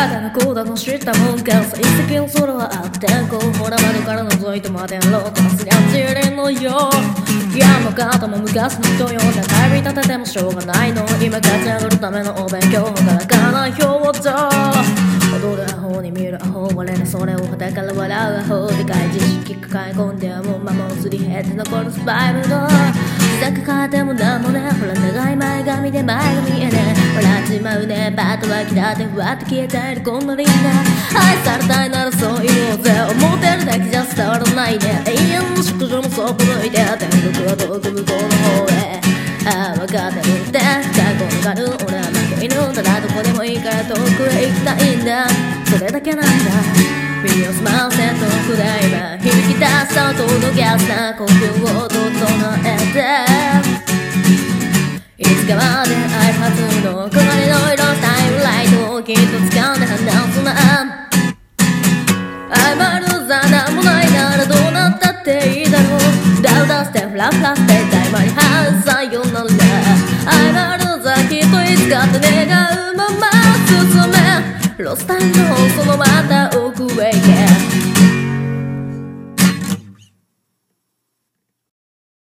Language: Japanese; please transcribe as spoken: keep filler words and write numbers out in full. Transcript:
あだのこうだの知ったもんかさ一石の空はあってんこほら窓から覗いてまでんろうとすりゃちりのよいやも方も昔の人ような帰り立ててもしょうがないの今勝ち上がるためのお勉強働かない表情踊るアホに見るアホ我らそれを肌から笑うアホでかい知識抱え込んでもまますり減って残るスパイルの自宅変えてもなんもねほら長い前髪で前が見えね笑っちまうねパッと湧き立ってふわっと消えているこんなリーナ愛されたいならそう言おうぜ思ってるだけじゃ伝わらないね永遠の祝女もそっぽ向いて天国は遠く向こうの方へああ分かってるって最高のがる俺は負け犬ただどこでもいいから遠くへ行きたいんだそれだけなんだ耳を澄ませ遠くで今響き出した音のギャスな呼吸を整えていつかまで開発の焦がれの色スタイルライトをきっと掴んで判断すな謝るざなんもないならどうなったっていいだろうダウダしてフラフラして大間にハウさよなら謝るざきっといつかって願うまま進めロスタイルのそのまた奥へ行け